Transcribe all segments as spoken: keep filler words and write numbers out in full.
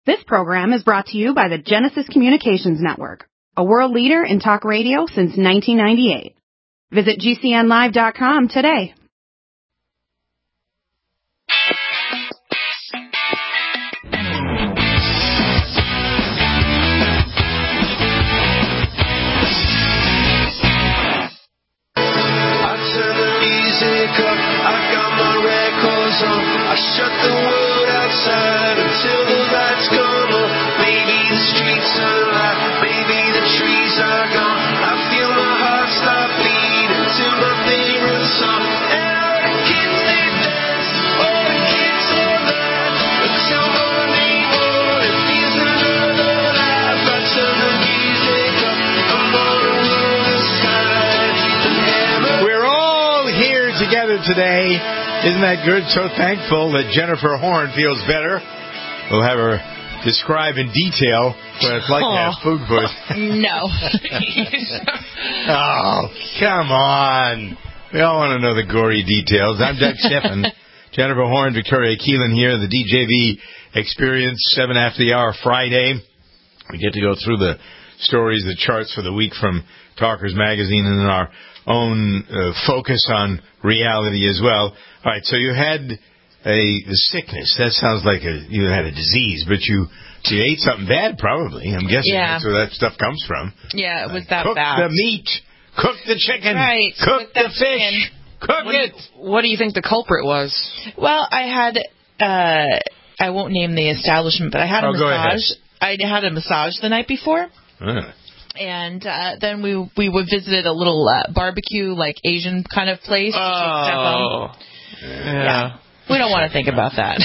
This program is brought to you by the Genesis Communications Network, a world leader in talk radio since nineteen ninety-eight. Visit G C N live dot com today. I shut the world outside until the lights come up. Maybe the streets are alive, maybe the trees are gone. I feel my heart stop beating to my favorite song. And all the kids they dance, all the kids all night until Monday morning feels another life. I turn the music up, I'm on the world's side. We're all here together today. Isn't that good? So thankful that Jennifer Horn feels better. We'll have her describe in detail what it's like oh. to have food poisoning. No. Oh, come on. We all want to know the gory details. I'm Doug Steffen. Jennifer Horn, Victoria Keelan here, the D J V Experience, seven after the hour Friday. We get to go through the stories, the charts for the week from Talkers Magazine and our own uh, focus on reality as well. All right, so you had a, a sickness. That sounds like a, you had a disease, but you you ate something bad probably. I'm guessing yeah. that's where that stuff comes from. Yeah, it was that cook bad. Cook the meat. Cook the chicken. Right. Cook, cook the fish. Chicken. Cook what it. Do you, what do you think the culprit was? Well, I had, uh, I won't name the establishment, but I had a oh, massage. I had a massage the night before. Uh. And uh, then we we would visited a little uh, barbecue, like Asian kind of place. Oh, yeah. yeah. We don't want to think about that.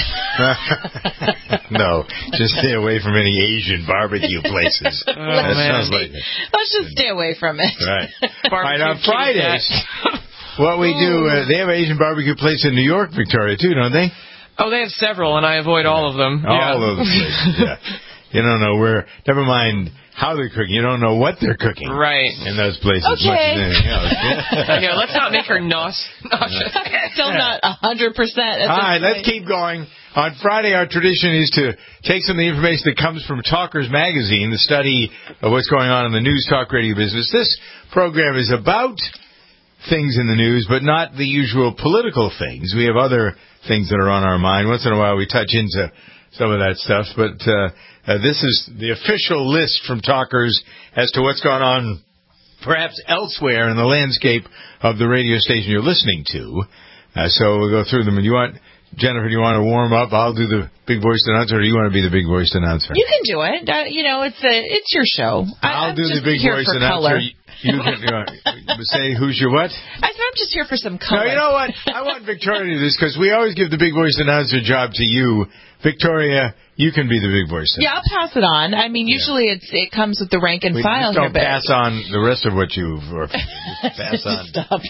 No, just stay away from any Asian barbecue places. Oh, that man. sounds like it. Let's just stay away from it. Right. Right, on Fridays, what we do, uh, they have an Asian barbecue place in New York, Victoria, too, don't they? Oh, they have several, and I avoid all of them. All yeah. of the places, yeah. You don't know where, never mind how they're cooking, you don't know what they're cooking. Right. In those places. Okay. Much as anything else. Yeah, let's not make her naus- nauseous. Still not one hundred percent. All right, let's keep going. On Friday, our tradition is to take some of the information that comes from Talkers Magazine, the study of what's going on in the news talk radio business. This program is about things in the news, but not the usual political things. We have other things that are on our mind. Once in a while, we touch into some of that stuff, but uh, uh, this is the official list from Talkers as to what's gone on perhaps elsewhere in the landscape of the radio station you're listening to. Uh, so we'll go through them. And you want, Jennifer, do you want to warm up? I'll do the big voiced announcer, or do you want to be the big voiced announcer? You can do it. Uh, you know, it's a, it's your show. I'll I, do the big voiced announcer. Color. You can uh, say who's your what? I said I'm just here for some color. No, you know what? I want Victoria to do this because we always give the big voice announcer job to you. Victoria, you can be the big voice announcer. Yeah, I'll pass it on. I mean, usually yeah. it's it comes with the rank and we file just don't here. Pass on the rest of what you've or pass on. Stop.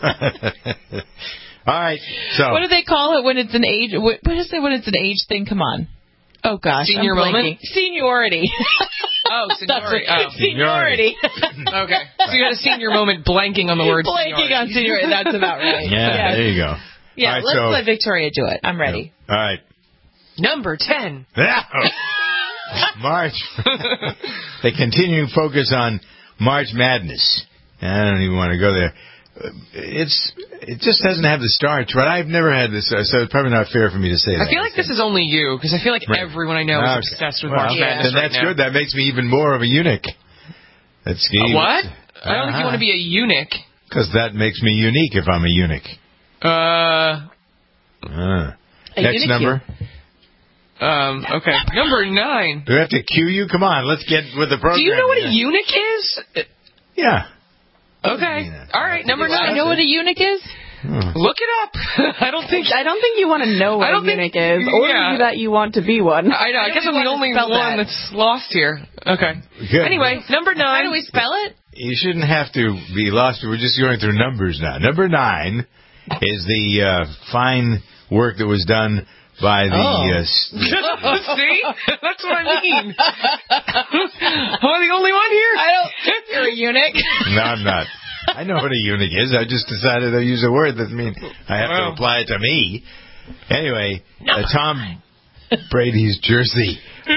All right. So what do they call it when it's an age? What, what is it when it's an age thing? Come on. Oh gosh, senior I'm moment. Seniority. Oh, seniority. Oh. Seniority. Okay. So you had a senior moment blanking on the word blanking seniority. on seniority. That's about right. Yeah, yes. There you go. Yeah, right, let's so, let Victoria do it. I'm ready. All right. Number ten. March. The continuing focus on March Madness. I don't even want to go there. It's it just doesn't have the starch, but I've never had this, so it's probably not fair for me to say that. I feel like this is only you, because I feel like right. everyone I know okay. is obsessed with well, March yeah. Madness Then right that's now. good. That makes me even more of a eunuch. That's uh, What? Uh-huh. I don't think you want to be a eunuch. Because that makes me unique if I'm a eunuch. Uh. uh. A Next eunuch number. Um, okay. Number nine. Do we have to cue you? Come on, let's get with the program. Do you know what yeah. a eunuch is? Yeah. Okay. All right. Number nine. I know what a eunuch is. Hmm. Look it up. I don't think. I don't think you want to know what I don't a eunuch think, is, or yeah. that you want to be one. I know. I, I guess I'm the only one that. that's lost here. Okay. Good. Anyway, number nine. How do we spell it? You shouldn't have to be lost. We're just going through numbers now. Number nine is the uh, fine work that was done by the... Oh. Uh, See? That's what I mean. Am I the only one here? I don't think you're a eunuch. No, I'm not. I know what a eunuch is. I just decided to use a word. Doesn't mean I have well. to apply it to me. Anyway, uh, Tom Brady's jersey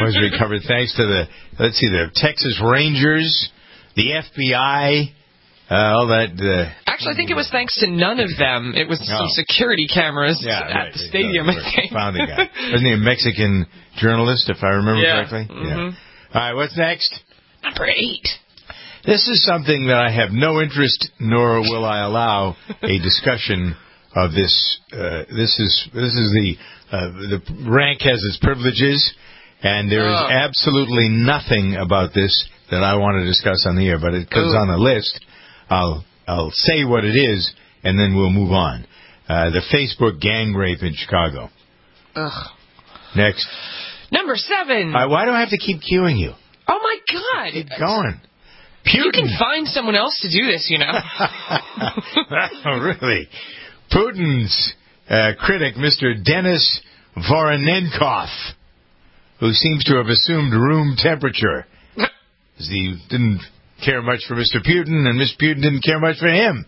was recovered thanks to the, let's see, the Texas Rangers, the F B I, uh, all that. Uh, Actually, I think it was thanks to none of them. It was No. some security cameras yeah, at right. the stadium, I think. Found the guy. Wasn't he a Mexican journalist, if I remember Yeah. correctly? Mhm. Yeah. All right, what's next? Number eight. This is something that I have no interest, nor will I allow a discussion of this. Uh, this is this is the uh, the rank has its privileges, and there is Oh. absolutely nothing about this that I want to discuss on the air. But it comes Ooh. on the list. I'll I'll say what it is, and then we'll move on. Uh, the Facebook gang rape in Chicago. Ugh. Next. Number seven. Uh, why do I have to keep cueing you? Oh, my God. Keep going. You Putin. can find someone else to do this, you know. Oh, really? Putin's uh, critic, Mister Denis Voronenkov, who seems to have assumed room temperature. He didn't care much for Mister Putin, and Mister Putin didn't care much for him.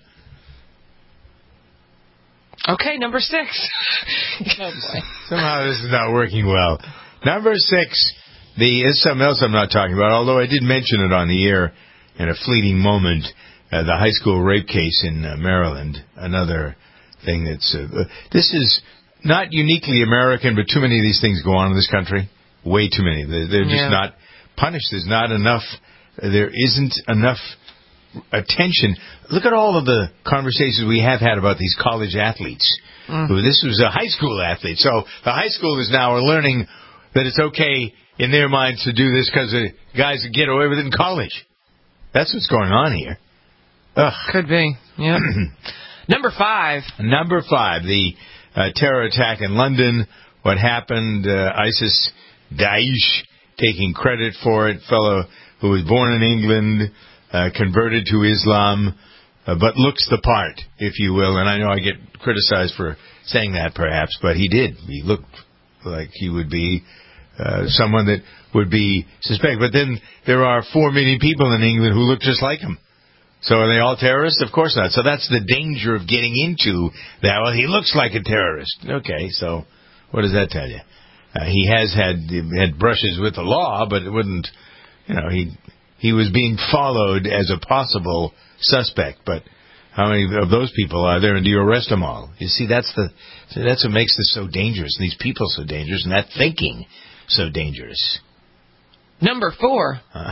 Okay, number six. Oh, boy. Somehow this is not working well. Number six, the is something else I'm not talking about, although I did mention it on the air in a fleeting moment, uh, the high school rape case in uh, Maryland, another thing that's... Uh, uh, this is not uniquely American, but too many of these things go on in this country. Way too many. They're, they're just Yeah. not punished. There's not enough... Uh, there isn't enough attention. Look at all of the conversations we have had about these college athletes. Mm. Who This was a high school athlete. So the high schoolers now are learning that it's okay in their minds to do this because the guys can get away with it in college. That's what's going on here. Ugh. Could be. Yeah. Number five. Number five, the uh, terror attack in London. What happened? Uh, ISIS, Daesh, taking credit for it. Fellow who was born in England, uh, converted to Islam, uh, but looks the part, if you will. And I know I get criticized for saying that, perhaps, but he did. He looked like he would be uh, someone that would be suspect. But then there are four million people in England who look just like him. So are they all terrorists? Of course not. So that's the danger of getting into that. Well, he looks like a terrorist. Okay, so what does that tell you? Uh, he has had had brushes with the law, but it wouldn't, you know, he he was being followed as a possible suspect. But how many of those people are there, and do you arrest them all? You see, that's the see, that's what makes this so dangerous, and these people so dangerous, and that thinking so dangerous. Number four. Uh,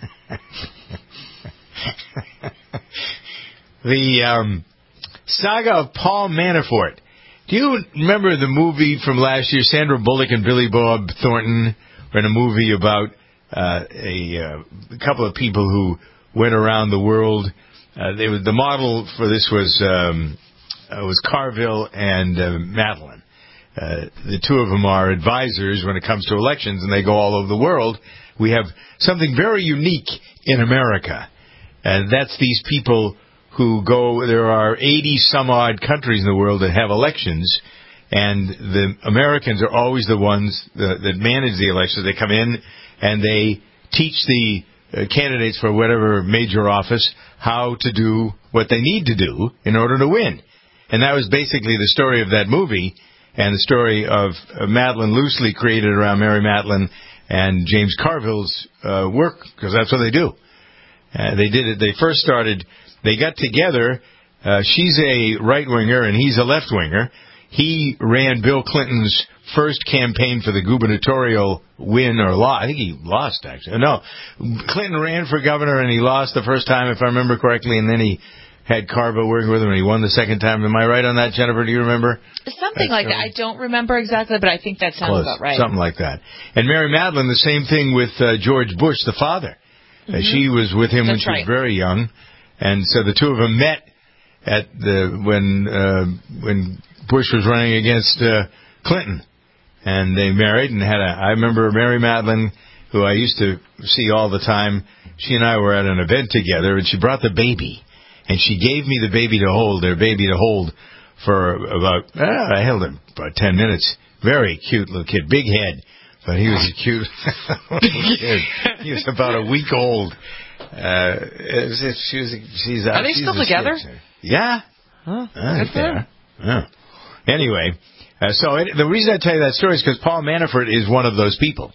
the um, saga of Paul Manafort. Do you remember the movie from last year? Sandra Bullock and Billy Bob Thornton were in a movie about uh, a, uh, a couple of people who went around the world. Uh, they were, the model for this was um, uh, was Carville and uh, Madeline. Uh, the two of them are advisors when it comes to elections, and they go all over the world. We have something very unique in America, and that's these people who go. There are eighty some odd countries in the world that have elections, and the Americans are always the ones that, that manage the elections. They come in and they teach the uh, candidates for whatever major office how to do what they need to do in order to win. And that was basically the story of that movie, and the story of uh, Madeline, loosely created around Mary Madeline and James Carville's uh, work, because that's what they do. Uh, they did it. They first started. They got together. Uh, she's a right-winger and he's a left-winger. He ran Bill Clinton's first campaign for the gubernatorial win or loss. I think he lost, actually. No, Clinton ran for governor and he lost the first time, if I remember correctly, and then he had Carville working with him and he won the second time. Am I right on that, Jennifer? Do you remember? Something like that. I don't remember exactly, but I think that sounds Close. about right. Something like that. And Mary Madeline, the same thing with uh, George Bush, the father. Mm-hmm. Uh, she was with him That's when she right. was very young. And so the two of them met at the when uh, when Bush was running against uh, Clinton, and they married and had a. I remember Mary Madeline, who I used to see all the time. She and I were at an event together, and she brought the baby, and she gave me the baby to hold, their baby to hold, for about ah, I held him about ten minutes. Very cute little kid, big head, but he was a cute little kid. He was about a week old. Uh, it was, she was, she's, Are they she's still a together? sweet- Yeah. Huh. Uh, Good for them. yeah. Anyway, uh, so it, the reason I tell you that story is because Paul Manafort is one of those people.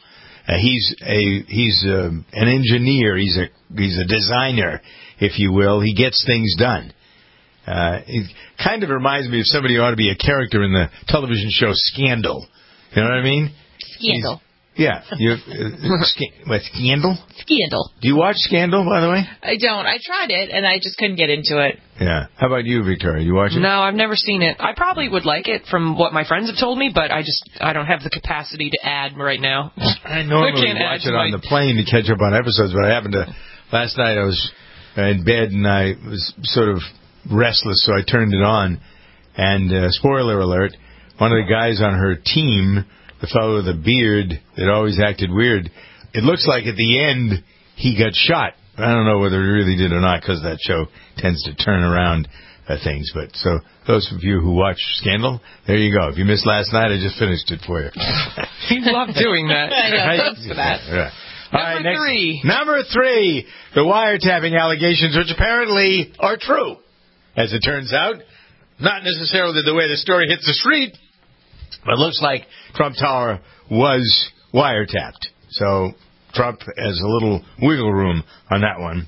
Uh, he's a he's um, an engineer. He's a he's a designer, if you will. He gets things done. Uh, it kind of reminds me of somebody who ought to be a character in the television show Scandal. You know what I mean? Scandal. He's, yeah. You, uh, sc- what, Scandal? Scandal. Do you watch Scandal, by the way? I don't. I tried it, and I just couldn't get into it. Yeah. How about you, Victoria? You watch it? No, I've never seen it. I probably would like it from what my friends have told me, but I just I don't have the capacity to add right now. I normally I can't watch add it to on my- the plane to catch up on episodes, but I happened to... Last night I was in bed, and I was sort of restless, so I turned it on. And, uh, spoiler alert, one of the guys on her team... the fellow with the beard that always acted weird, it looks like at the end he got shot. I don't know whether he really did or not, because that show tends to turn around uh, things. But so those of you who watch Scandal, there you go. If you missed last night, I just finished it for you. You love doing that. I know, thanks for that. Yeah. All Number right, next, three. Number three, the wiretapping allegations, which apparently are true. As it turns out, not necessarily the way the story hits the street, but it looks like Trump Tower was wiretapped. So Trump has a little wiggle room on that one.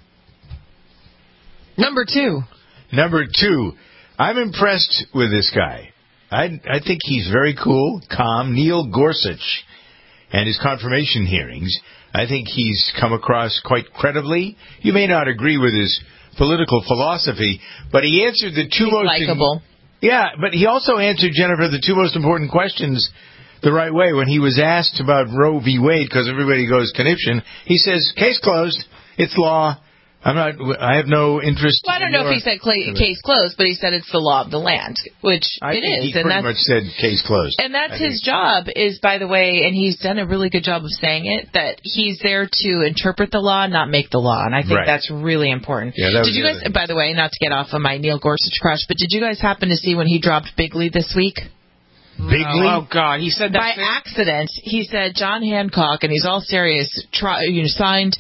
Number two. Number two, I'm impressed with this guy. I, I think he's very cool, calm. Neil Gorsuch and his confirmation hearings, I think he's come across quite credibly. You may not agree with his political philosophy, but he answered the two He's most... likable. Yeah, but he also answered, Jennifer, the two most important questions the right way. When he was asked about Roe v. Wade, because everybody goes conniption, he says, case closed, it's law. I'm not, I have no interest. Well, I don't know if he said cl- case closed, but he said it's the law of the land, which I it think is. he and pretty that's, much said case closed. And that's I his think. job, is, by the way, and he's done a really good job of saying it, that he's there to interpret the law, not make the law. And I think Right. that's really important. Yeah, that was did you the guys, other- by the way, not to get off of my Neil Gorsuch crush, but did you guys happen to see when he dropped Bigley this week? Bigley? Oh, God. He said that. By thing? accident, he said John Hancock, and he's all serious, try, you know, signed...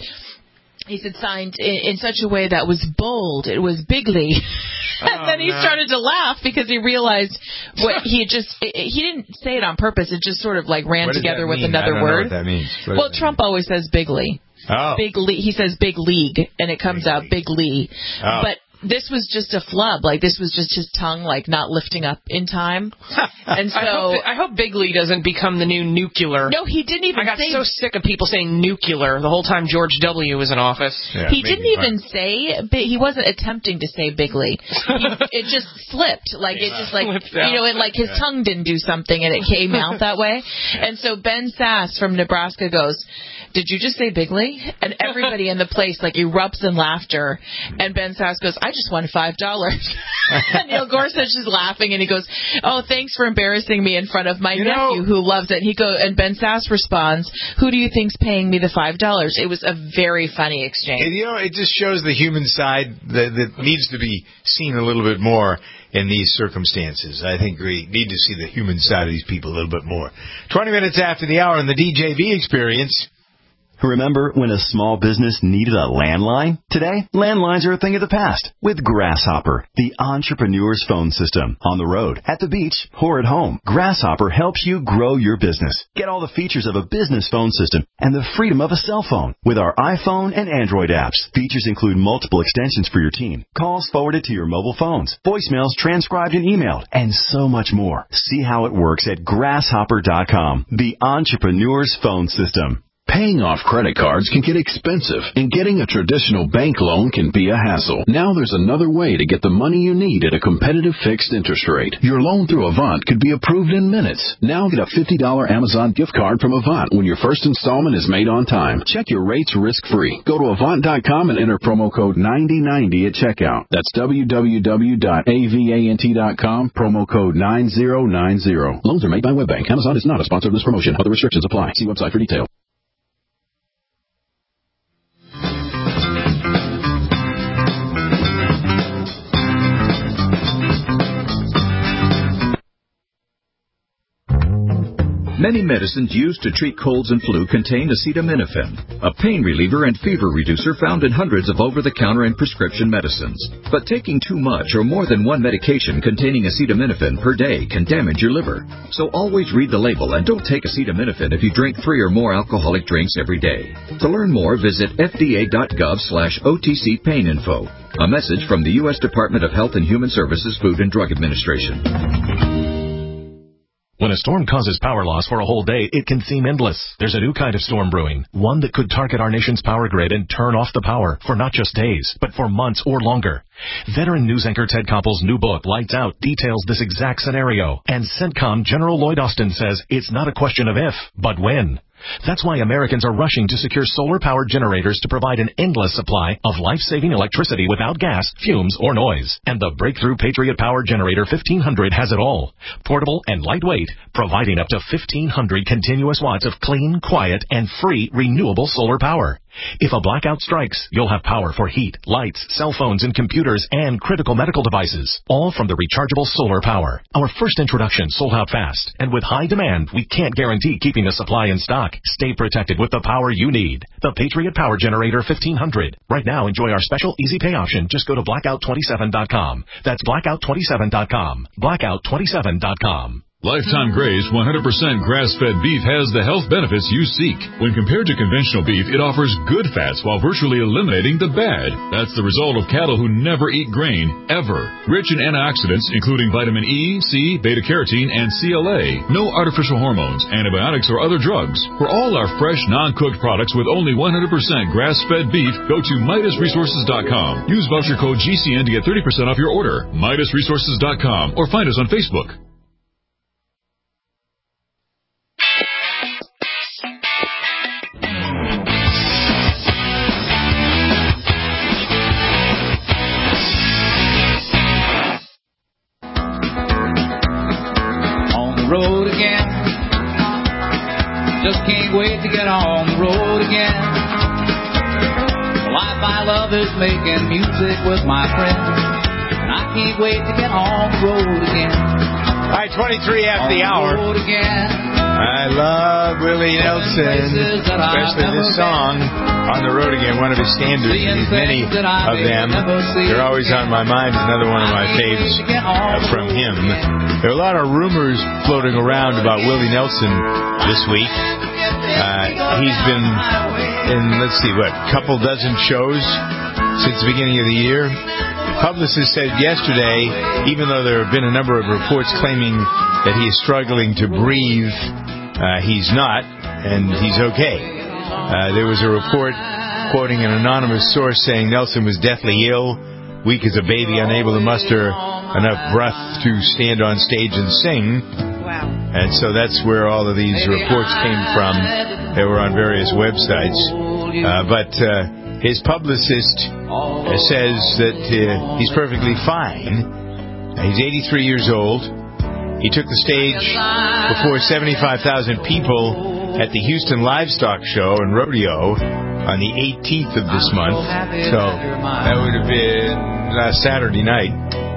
He said signed in, in such a way that was bold. It was Bigley. and Oh, then he no. started to laugh because he realized what he had just, it, he didn't say it on purpose. It just sort of like ran What does together that with mean? another I don't word. know what that means. What Well, does that Trump always says Bigley. mean? Oh. Big le- he says Big League, and it comes Big out league. Big Lee. Oh. But this was just a flub. Like, this was just his tongue, like, not lifting up in time. and so... I hope, that, I hope Bigley doesn't become the new nuclear. No, he didn't even I got say... so sick of people saying nuclear the whole time George W. was in office. Yeah, he it made didn't me even fun. say, bi- he wasn't attempting to say Bigley. He, it just slipped. Like, it just, like, Slipped you out. know, and like his tongue didn't do something and it came out that way. And so Ben Sass from Nebraska goes, did you just say Bigley? And everybody in the place, like, erupts in laughter. And Ben Sass goes, I just won five dollars. And Neil Gorsuch is laughing and he goes, oh, thanks for embarrassing me in front of my You nephew know- who loves it. And he go, and Ben Sass responds, who do you think's paying me the five dollars? It was a very funny exchange. And, you know, it just shows the human side that, that needs to be seen a little bit more in these circumstances. I think we need to see the human side of these people a little bit more. twenty minutes after the hour in the D J V experience. Remember when a small business needed a landline? Today, landlines are a thing of the past with Grasshopper, the entrepreneur's phone system. On the road, at the beach, or at home, Grasshopper helps you grow your business. Get all the features of a business phone system and the freedom of a cell phone with our iPhone and Android apps. Features include multiple extensions for your team, calls forwarded to your mobile phones, voicemails transcribed and emailed, and so much more. See how it works at grasshopper dot com, the entrepreneur's phone system. Paying off credit cards can get expensive, and getting a traditional bank loan can be a hassle. Now there's another way to get the money you need at a competitive fixed interest rate. Your loan through Avant could be approved in minutes. Now get a fifty dollars Amazon gift card from Avant when your first installment is made on time. Check your rates risk-free. Go to Avant dot com and enter promo code ninety ninety at checkout. That's w w w dot avant dot com, promo code nine zero nine zero. Loans are made by WebBank. Amazon is not a sponsor of this promotion. Other restrictions apply. See website for details. Many medicines used to treat colds and flu contain acetaminophen, a pain reliever and fever reducer found in hundreds of over-the-counter and prescription medicines. But taking too much or more than one medication containing acetaminophen per day can damage your liver. So always read the label and don't take acetaminophen if you drink three or more alcoholic drinks every day. To learn more, visit F D A dot gov slash O T C pain info. A message from the U S Department of Health and Human Services Food and Drug Administration. When a storm causes power loss for a whole day, it can seem endless. There's a new kind of storm brewing, one that could target our nation's power grid and turn off the power for not just days, but for months or longer. Veteran news anchor Ted Koppel's new book, Lights Out, details this exact scenario. And CENTCOM General Lloyd Austin says it's not a question of if, but when. That's why Americans are rushing to secure solar-powered generators to provide an endless supply of life-saving electricity without gas, fumes, or noise. And the breakthrough Patriot Power Generator fifteen hundred has it all. Portable and lightweight, providing up to fifteen hundred continuous watts of clean, quiet, and free renewable solar power. If a blackout strikes, you'll have power for heat, lights, cell phones, and computers, and critical medical devices, all from the rechargeable solar power. Our first introduction sold out fast, and with high demand, we can't guarantee keeping the supply in stock. Stay protected with the power you need. The Patriot Power Generator fifteen hundred. Right now, enjoy our special easy pay option. Just go to blackout twenty-seven dot com. That's blackout twenty-seven dot com. blackout twenty-seven dot com. Lifetime Graze one hundred percent grass-fed beef has the health benefits you seek. When compared to conventional beef, it offers good fats while virtually eliminating the bad. That's the result of cattle who never eat grain, ever. Rich in antioxidants, including vitamin E, C, beta-carotene, and C L A. No artificial hormones, antibiotics, or other drugs. For all our fresh, non-cooked products with only one hundred percent grass-fed beef, go to Midas Resources dot com. Use voucher code G C N to get thirty percent off your order. Midas Resources dot com or find us on Facebook. Road again. Just can't wait to get on the road again. The life I love is making music with my friends, and I can't wait to get on the road again. All right, twenty-three after the hour. Road again. I love Willie Nelson, especially this song, On the Road Again, one of his standards. There's many of them. They're always on my mind. Another one of my faves uh, from him. There are a lot of rumors floating around about Willie Nelson this week. Uh, he's been in, let's see, what, a couple dozen shows since the beginning of the year. Publicist said yesterday, even though there have been a number of reports claiming that he is struggling to breathe, uh, he's not, and he's okay. Uh, there was a report quoting an anonymous source saying Nelson was deathly ill, weak as a baby, unable to muster enough breath to stand on stage and sing. Wow. And so that's where all of these reports came from. They were on various websites. Uh, but uh, his publicist says that uh, he's perfectly fine. He's eighty-three years old. He took the stage before seventy-five thousand people at the Houston Livestock Show and Rodeo on the eighteenth of this month. So that would have been last Saturday night.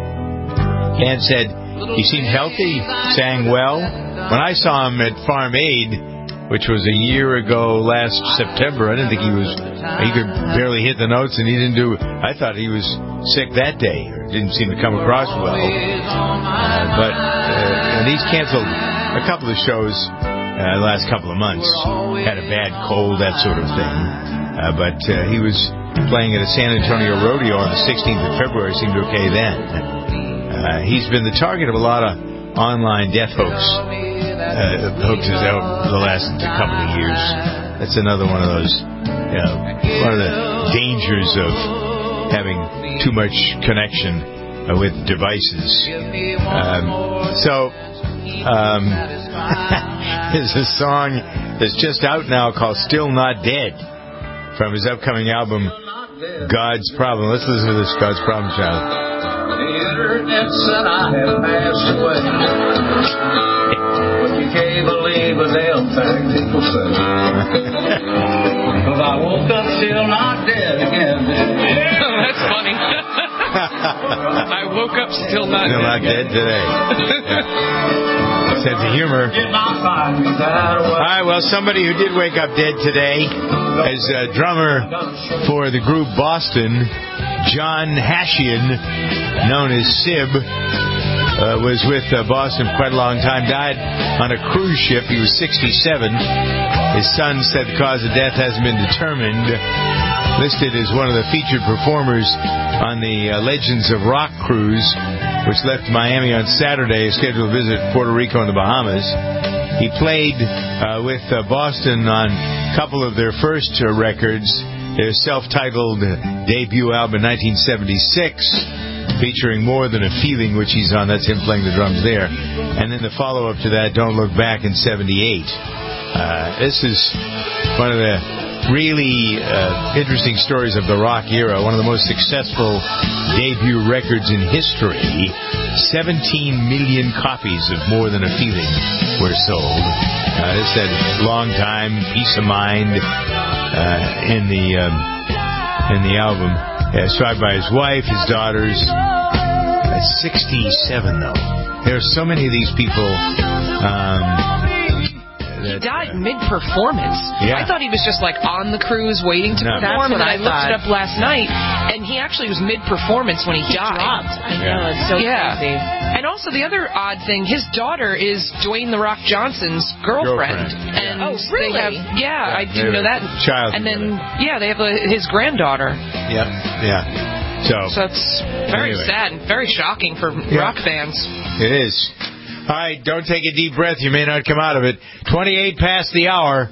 And said he seemed healthy, sang well. When I saw him at Farm Aid, which was a year ago last September, I didn't think he was, he could barely hit the notes, and he didn't do, I thought he was sick that day, or didn't seem to come across well. Uh, but, uh, and he's canceled a couple of shows uh, the last couple of months. Had a bad cold, that sort of thing. Uh, but uh, he was playing at a San Antonio rodeo on the sixteenth of February, seemed okay then. Uh, he's been the target of a lot of online death hoax, uh, hoaxes over the last couple of years. That's another one of those, you know, one of the dangers of having too much connection uh, with devices. Um, so, um, there's a song that's just out now called Still Not Dead from his upcoming album, God's Problem. Let's listen to this God's Problem, child. The internet said I have passed away, but you can't believe what they'll think people say. Because I woke up still not dead again. Oh, that's funny. I woke up still not still dead not again. dead today. Yeah. sense of humor. All right, well, somebody who did wake up dead today is a drummer for the group Boston, John Hashian, known as Sib, uh, was with uh, Boston for quite a long time, died on a cruise ship. He was sixty-seven. His son said the cause of death hasn't been determined. Listed as one of the featured performers on the uh, Legends of Rock cruise, which left Miami on Saturday, scheduled to visit Puerto Rico and the Bahamas. He played uh, with uh, Boston on a couple of their first uh, records, their self-titled debut album in nineteen seventy-six, featuring More Than a Feeling, which he's on. That's him playing the drums there. And then the follow-up to that, Don't Look Back, in seventy-eight. Uh, this is one of the really uh, interesting stories of the rock era, one of the most successful debut records in history. seventeen million copies of More Than a Feeling were sold. Uh, this had long time, peace of mind uh, in the um, in the album. Uh, described by his wife, his daughters. At sixty-seven, though. There are so many of these people. Um, He died mid-performance. Yeah. I thought he was just like on the cruise waiting to No. perform, That's what and I I, looked thought. it up last night, and he actually was mid-performance when he, He died. dropped. I know, Yeah. it's so Yeah. crazy. And also the other odd thing, his daughter is Dwayne The Rock Johnson's girlfriend. Girlfriend. And Oh, they really? have, yeah, I they didn't have know a that. child And then, together. yeah, they have a, his granddaughter. Yep. Yeah. So, So it's very Anyway. sad and very shocking for Yeah. rock fans. it is. All right, don't take a deep breath. You may not come out of it. twenty-eight past the hour.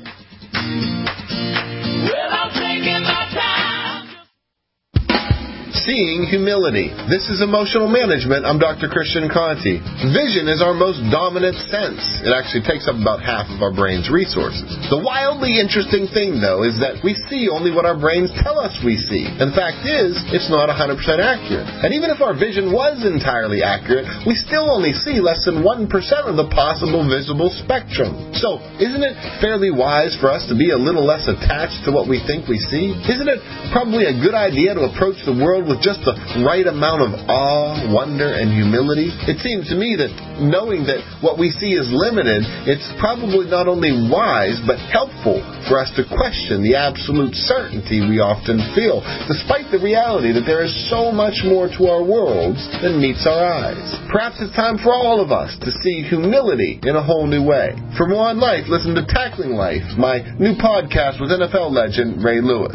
Seeing humility. This is Emotional Management. I'm Doctor Christian Conti. Vision is our most dominant sense. It actually takes up about half of our brain's resources. The wildly interesting thing, though, is that we see only what our brains tell us we see. And the fact is, it's not one hundred percent accurate. And even if our vision was entirely accurate, we still only see less than one percent of the possible visible spectrum. So, isn't it fairly wise for us to be a little less attached to what we think we see? Isn't it probably a good idea to approach the world with just the right amount of awe, wonder, and humility? It seems to me that knowing that what we see is limited, it's probably not only wise, but helpful for us to question the absolute certainty we often feel, despite the reality that there is so much more to our worlds than meets our eyes. Perhaps it's time for all of us to see humility in a whole new way. For more on life, listen to Tackling Life, my new podcast with N F L legend Ray Lewis.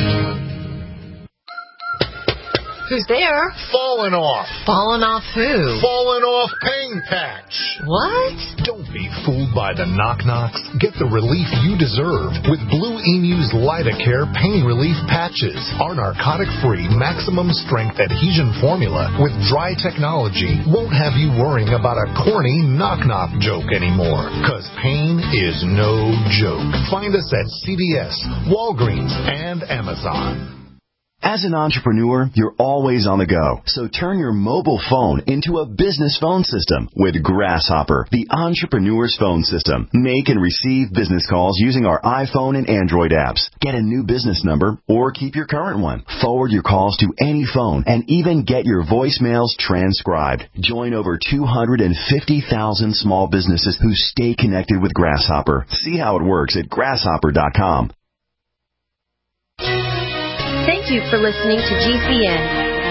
Who's there? Falling off. Falling off who? Falling off pain patch. What? Don't be fooled by the knock-knocks. Get the relief you deserve with Blue Emu's Lidocare Pain Relief Patches. Our narcotic-free, maximum-strength adhesion formula with dry technology won't have you worrying about a corny knock-knock joke anymore. Because pain is no joke. Find us at C V S, Walgreens, and Amazon. As an entrepreneur, you're always on the go. So turn your mobile phone into a business phone system with Grasshopper, the entrepreneur's phone system. Make and receive business calls using our iPhone and Android apps. Get a new business number or keep your current one. Forward your calls to any phone and even get your voicemails transcribed. Join over two hundred fifty thousand small businesses who stay connected with Grasshopper. See how it works at grasshopper dot com. Thank you for listening to G C N.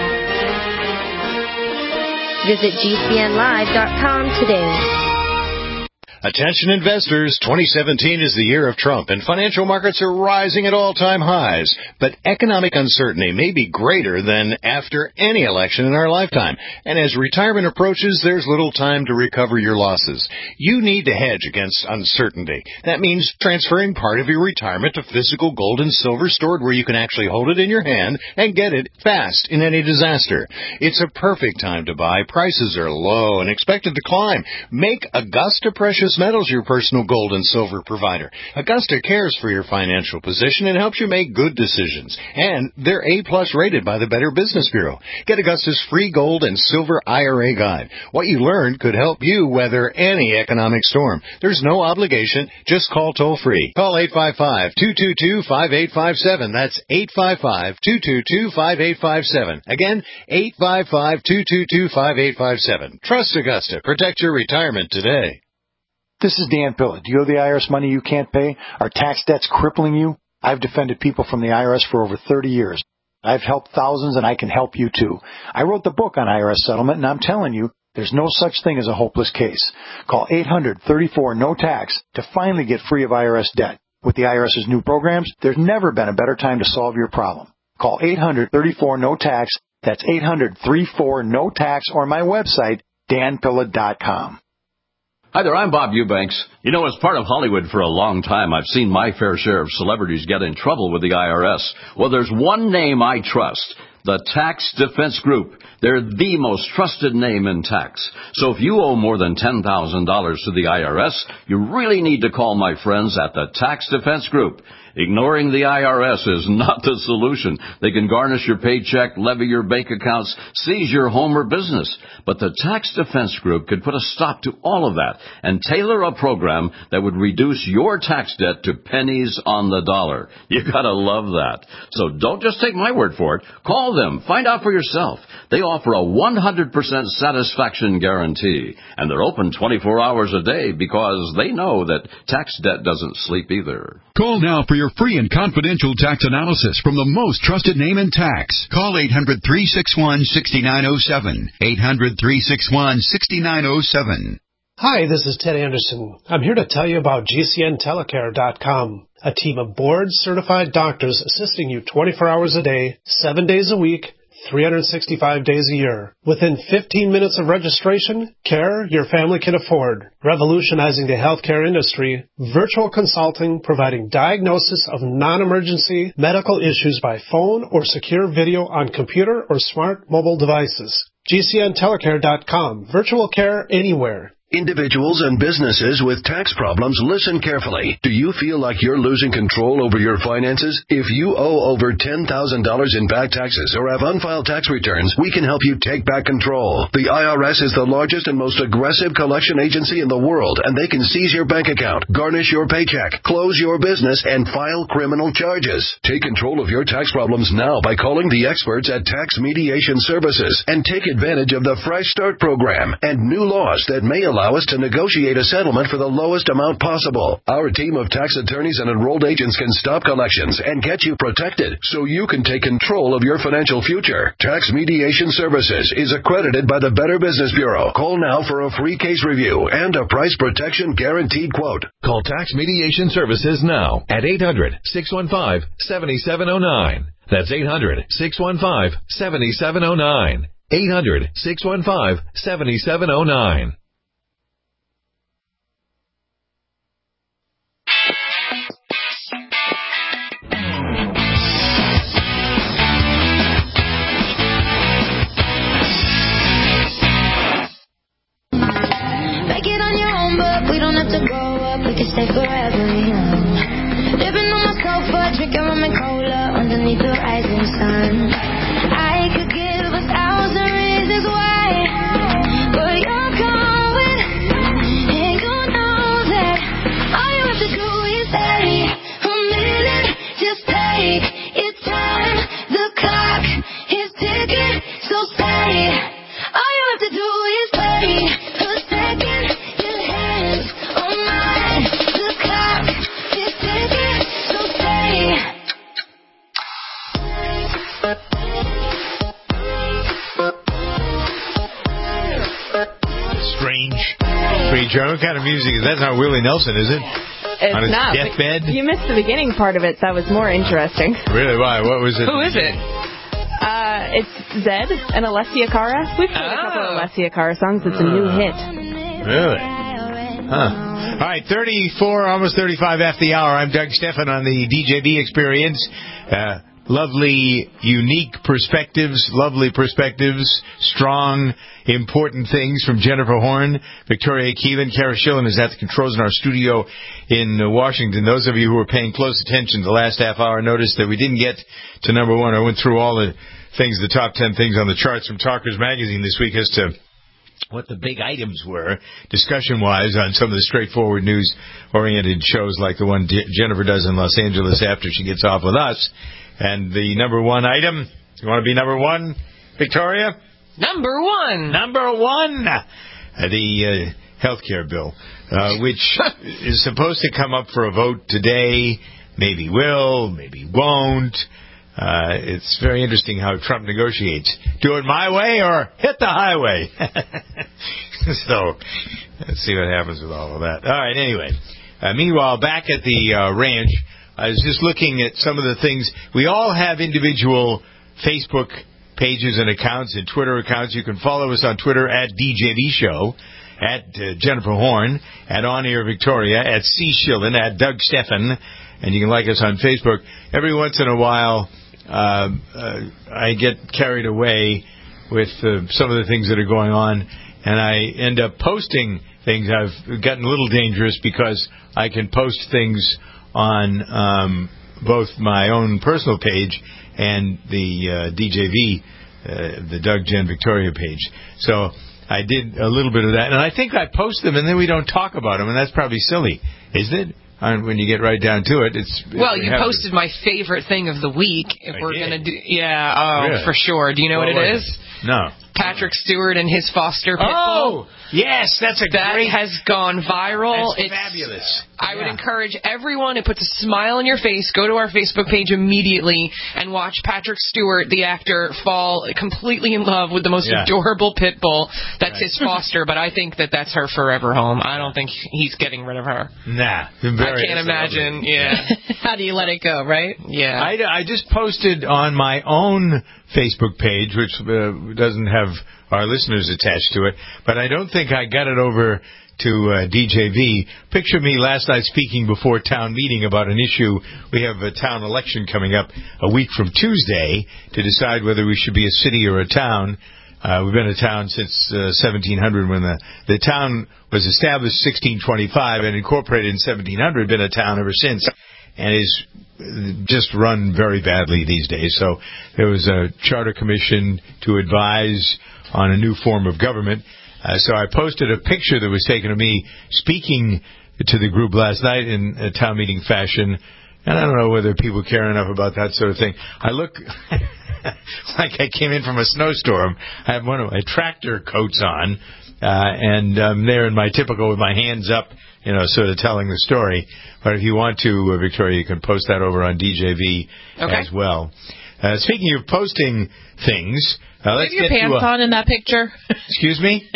Visit G C N live dot com today. Attention investors, twenty seventeen is the year of Trump, and financial markets are rising at all-time highs. But economic uncertainty may be greater than after any election in our lifetime. And as retirement approaches, there's little time to recover your losses. You need to hedge against uncertainty. That means transferring part of your retirement to physical gold and silver stored where you can actually hold it in your hand and get it fast in any disaster. It's a perfect time to buy. Prices are low and expected to climb. Make Augusta Precious Metals your personal gold and silver provider. Augusta cares for your financial position and helps you make good decisions. And they're A-plus rated by the Better Business Bureau. Get Augusta's free gold and silver I R A guide. What you learned could help you weather any economic storm. There's no obligation. Just call toll-free. Call eight five five, two two two, five eight five seven. That's eight five five, two two two, five eight five seven. Again, eight five five, two two two, five eight five seven. Trust Augusta. Protect your retirement today. This is Dan Pilla. Do you owe the I R S money you can't pay? Are tax debts crippling you? I've defended people from the I R S for over thirty years. I've helped thousands, and I can help you too. I wrote the book on I R S settlement, and I'm telling you, there's no such thing as a hopeless case. Call eight hundred, thirty-four, no tax to finally get free of I R S debt. With the IRS's new programs, there's never been a better time to solve your problem. Call eight hundred, thirty-four, no tax. That's eight hundred, thirty-four, no tax, or my website, dan pilla dot com. Hi there, I'm Bob Eubanks. You know, as part of Hollywood for a long time, I've seen my fair share of celebrities get in trouble with the I R S. Well, there's one name I trust, the Tax Defense Group. They're the most trusted name in tax. So if you owe more than ten thousand dollars to the I R S, you really need to call my friends at the Tax Defense Group. Ignoring the I R S is not the solution. They can garnish your paycheck, levy your bank accounts, seize your home or business. But the Tax Defense Group could put a stop to all of that and tailor a program that would reduce your tax debt to pennies on the dollar. You gotta love that. So don't just take my word for it. Call them. Find out for yourself. They offer a one hundred percent satisfaction guarantee. And they're open twenty-four hours a day because they know that tax debt doesn't sleep either. Call now for your free and confidential tax analysis from the most trusted name in tax. Call eight hundred, three six one, six nine zero seven. eight hundred, three six one, six nine zero seven. Hi, this is Ted Anderson. I'm here to tell you about G C N telecare dot com, a team of board-certified doctors assisting you twenty-four hours a day, seven days a week, three hundred sixty-five days a year. Within fifteen minutes of registration, care your family can afford. Revolutionizing the healthcare industry, virtual consulting providing diagnosis of non-emergency medical issues by phone or secure video on computer or smart mobile devices. G C N telecare dot com. Virtual care anywhere. Individuals and businesses with tax problems, listen carefully. Do you feel like you're losing control over your finances? If you owe over ten thousand dollars in back taxes or have unfiled tax returns, we can help you take back control. The I R S is the largest and most aggressive collection agency in the world, and they can seize your bank account, garnish your paycheck, close your business, and file criminal charges. Take control of your tax problems now by calling the experts at Tax Mediation Services and take advantage of the Fresh Start program and new laws that may allow us to negotiate a settlement for the lowest amount possible. Our team of tax attorneys and enrolled agents can stop collections and get you protected so you can take control of your financial future. Tax Mediation Services is accredited by the Better Business Bureau. Call now for a free case review and a price protection guaranteed quote. Call Tax Mediation Services now at eight hundred, six one five, seven seven zero nine. That's eight hundred, six one five, seven seven zero nine. eight hundred, six one five, seven seven zero nine. To grow up, we can stay forever young. Living on my sofa, drinking rum and cola underneath the rising sun. I could give a thousand reasons why, but you're going, and you know that all you have to do is stay a minute. Just take your time. The clock is ticking, so stay. All you have to do is wait a second. Your hands on mine. The clock is ticking, so stay. Strange. Strange. What kind of music is that? That's not Willie Nelson, is it? It's On his not. deathbed? You missed the beginning part of it. That was more interesting. Really? Why? What was it? Who is it? Uh, it's Zed and Alessia Cara. We've played a couple of Alessia Cara songs. It's a new hit. Really? Huh. All right, thirty-four, almost thirty-five after the hour. I'm Doug Stephan on the D J B Experience. Uh, lovely, unique perspectives, lovely perspectives, strong, important things from Jennifer Horn, Victoria Keelan. Kara Schillen is at the controls in our studio in Washington. Those of you who were paying close attention to the last half hour noticed that we didn't get to number one. I went through all the things, the top ten things on the charts from Talkers Magazine this week as to what the big items were, discussion-wise, on some of the straightforward news-oriented shows like the one Jennifer does in Los Angeles after she gets off with us. And the number one item, you want to be number one, Victoria? Number one. Number one. Uh, the uh, health care bill, uh, which is supposed to come up for a vote today. Maybe will, maybe won't. Uh, it's very interesting how Trump negotiates. Do it my way or hit the highway. So, let's see what happens with all of that. All right, anyway. Uh, meanwhile, back at the uh, ranch, I was just looking at some of the things. We all have individual Facebook pages and accounts and Twitter accounts. You can follow us on Twitter at D J V Show, at uh, Jennifer Horn, at On Air Victoria, at C. Shillen, at Doug Steffen, and you can like us on Facebook. Every once in a while, uh, uh, I get carried away with uh, some of the things that are going on, and I end up posting things. I've gotten a little dangerous because I can post things on um, both my own personal page and the uh, D J V, uh, the Doug Jen Victoria page. So I did a little bit of that, and I think I post them, and then we don't talk about them, and that's probably silly, isn't it? And when you get right down to it, it's... Well, you posted my favorite thing of the week. If I we're did. going to do... Yeah, oh, Really? for sure. Do you know What what, it was is? it? No. Patrick Stewart and his foster pit bull. Oh, yes, that's a that great... has gone viral. That's it's fabulous. I would Yeah. encourage everyone who puts a smile on your face, go to our Facebook page immediately and watch Patrick Stewart, the actor, fall completely in love with the most Yeah. adorable pit bull. That's Right. his foster, but I think that that's her forever home. I don't think he's getting rid of her. Nah. I Very, can't that's imagine. lovely. Yeah. How do you let it go, right? Yeah. I, I just posted on my own Facebook page, which uh, doesn't have our listeners attached to it, but I don't think I got it over to uh, D J V. Picture me last night speaking before town meeting about an issue. We have a town election coming up a week from Tuesday to decide whether we should be a city or a town. Uh, we've been a town since uh, seventeen hundred when the, the town was established sixteen twenty-five and incorporated in seventeen hundred, been a town ever since, and is just run very badly these days. So there was a charter commission to advise on a new form of government. Uh, so I posted a picture that was taken of me speaking to the group last night in a town meeting fashion. And I don't know whether people care enough about that sort of thing. I look like I came in from a snowstorm. I have one of my tractor coats on, uh, and I'm there in my typical with my hands up, you know, sort of telling the story. But if you want to, uh, Victoria, you can post that over on D J V Okay. as well. Uh, speaking of posting things, uh, let's Have your get pants to a, on in that picture? Excuse me?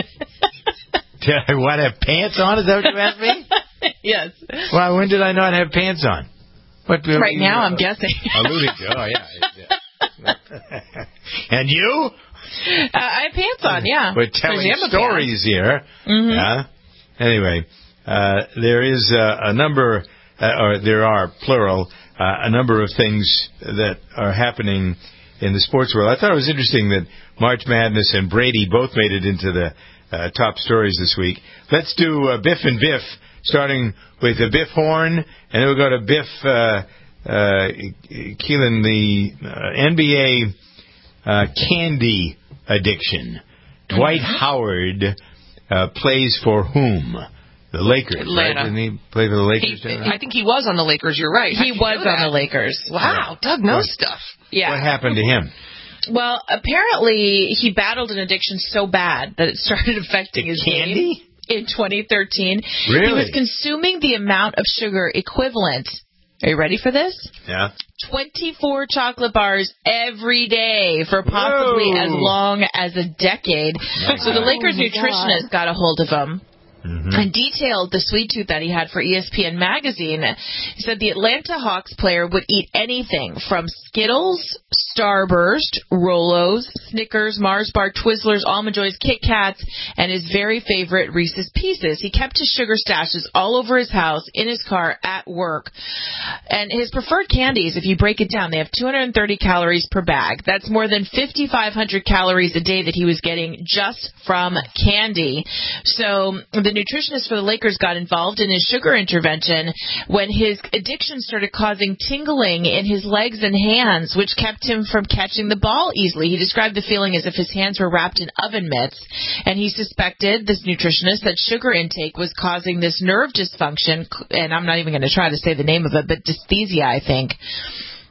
Did I want to have pants on? Is that what you asked me? Yes. Well, when did I not have pants on? What, uh, Right now, uh, I'm guessing. Alluding to. Oh, yeah. yeah. And you? Uh, I have pants on, yeah. We're telling Pajama stories here. Mhm. Yeah. Anyway, uh, there is uh, a number, uh, or there are, plural, uh, a number of things that are happening in the sports world. I thought it was interesting that March Madness and Brady both made it into the uh, top stories this week. Let's do uh, Biff and Biff, starting with uh, Biff Horn, and then we'll go to Biff uh, uh, Keelan, the uh, N B A uh, candy addiction. Dwight Howard uh, plays for whom? The Lakers, Atlanta. right? Didn't he play for the Lakers? He, I think he was on the Lakers. You're right. He was on the Lakers. Wow, Doug knows What- stuff. Yeah. What happened to him? Well, apparently he battled an addiction so bad that it started affecting his candy? game in twenty thirteen. Really? He was consuming the amount of sugar equivalent. Are you ready for this? Yeah. twenty-four chocolate bars every day for possibly Whoa. as long as a decade. So the Lakers Oh, my nutritionist got a hold of him. Mm-hmm. And detailed the sweet tooth that he had for E S P N magazine. He said the Atlanta Hawks player would eat anything from Skittles, Starburst, Rolos, Snickers, Mars Bar, Twizzlers, Almond Joys, Kit Kats, and his very favorite Reese's Pieces. He kept his sugar stashes all over his house, in his car, at work. And his preferred candies, if you break it down, they have two hundred thirty calories per bag. That's more than fifty-five hundred calories a day that he was getting just from candy. So the nutritionist for the Lakers got involved in his sugar intervention when his addiction started causing tingling in his legs and hands, which kept him from catching the ball easily. He described the feeling as if his hands were wrapped in oven mitts, and he suspected, this nutritionist, that sugar intake was causing this nerve dysfunction, and I'm not even going to try to say the name of it, but dysesthesia, I think.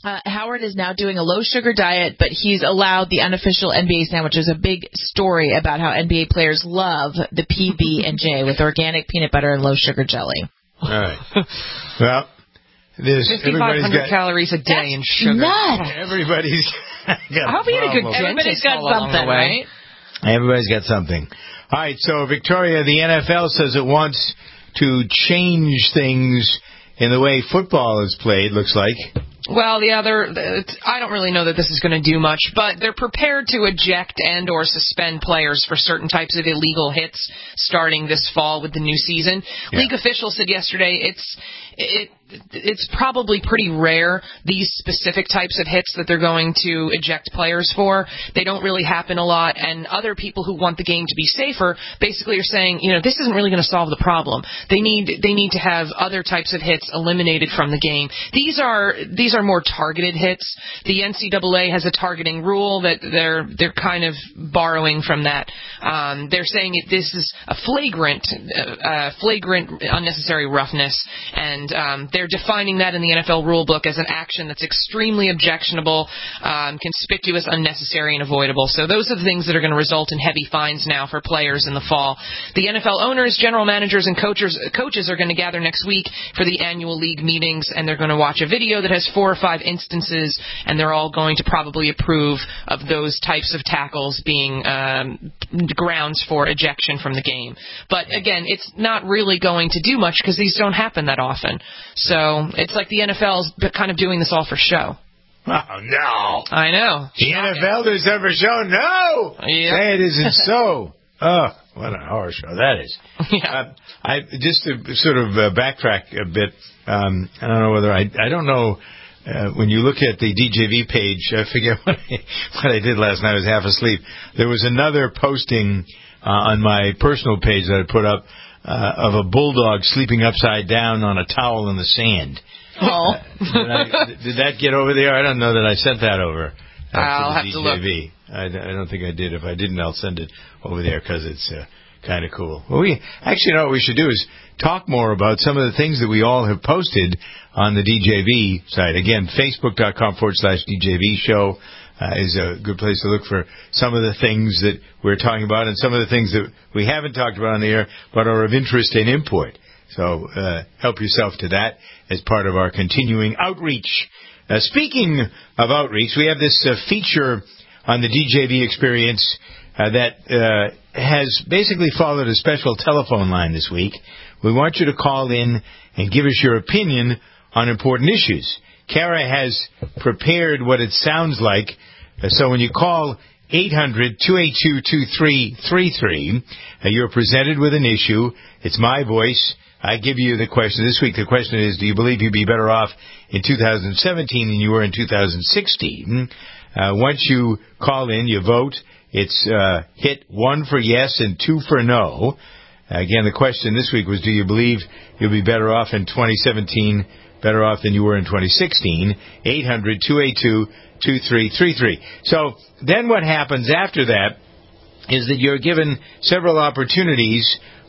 Uh, Howard is now doing a low-sugar diet, but he's allowed the unofficial N B A sandwich. There's a big story about how N B A players love the P B and J with organic peanut butter and low-sugar jelly. All right. Well, there's fifty-five hundred calories a day in sugar. Nuts. Everybody's got I hope he had a good dentist. Everybody's got something, right? Everybody's got something. All right, so, Victoria, the N F L says it wants to change things in the way football is played, looks like. Well, the other, I don't really know that this is going to do much, but they're prepared to eject and or suspend players for certain types of illegal hits starting this fall with the new season. Yeah. League officials said yesterday it's it it's probably pretty rare, these specific types of hits that they're going to eject players for. They don't really happen a lot, and other people who want the game to be safer basically are saying, you know, this isn't really going to solve the problem. They need they need to have other types of hits eliminated from the game. These are these are more targeted hits. The N C double A has a targeting rule that they're they're kind of borrowing from that. Um, they're saying it, this is a flagrant, uh, flagrant unnecessary roughness, and um, they're They're defining that in the N F L rulebook as an action that's extremely objectionable, um, conspicuous, unnecessary, and avoidable. So those are the things that are going to result in heavy fines now for players in the fall. The N F L owners, general managers, and coaches, coaches are going to gather next week for the annual league meetings, and they're going to watch a video that has four or five instances, and they're all going to probably approve of those types of tackles being um, grounds for ejection from the game. But again, it's not really going to do much because these don't happen that often. So So it's like the N F L's kind of doing this all for show. Oh, no. I know. The N F L does that for show? No! Yep. Say it isn't so. Oh, what a horror show that is. Yeah. Uh, I Just to sort of uh, backtrack a bit, um, I don't know whether I, I don't know, uh, when you look at the D J V page, I forget what I, what I did last night. I was half asleep. There was another posting uh, on my personal page that I put up Uh, of a bulldog sleeping upside down on a towel in the sand. Oh. Uh, did, I, did that get over there? I don't know that I sent that over. Uh, I'll to have the to look. D J V. I, I don't think I did. If I didn't, I'll send it over there because it's uh, kind of cool. Well, we actually, you know what we should do is talk more about some of the things that we all have posted on the D J V site. Again, facebook.com forward slash DJV show. Uh, is a good place to look for some of the things that we're talking about and some of the things that we haven't talked about on the air but are of interest and import. So uh, help yourself to that as part of our continuing outreach. Uh, speaking of outreach, we have this uh, feature on the D J V experience uh, that uh, has basically followed a special telephone line this week. We want you to call in and give us your opinion on important issues. Kara has prepared what it sounds like. So when you call eight hundred, two eight two, two three three three, uh, you're presented with an issue. It's my voice. I give you the question. This week the question is, do you believe you'd be better off in two thousand seventeen than you were in two thousand sixteen? Uh, once you call in, you vote. It's uh, hit one for yes and two for no. Uh, again, the question this week was, do you believe you'll be better off in twenty seventeen, better off than you were in twenty sixteen? eight hundred, two eight two, two three three three. So then what happens after that is that you're given several opportunities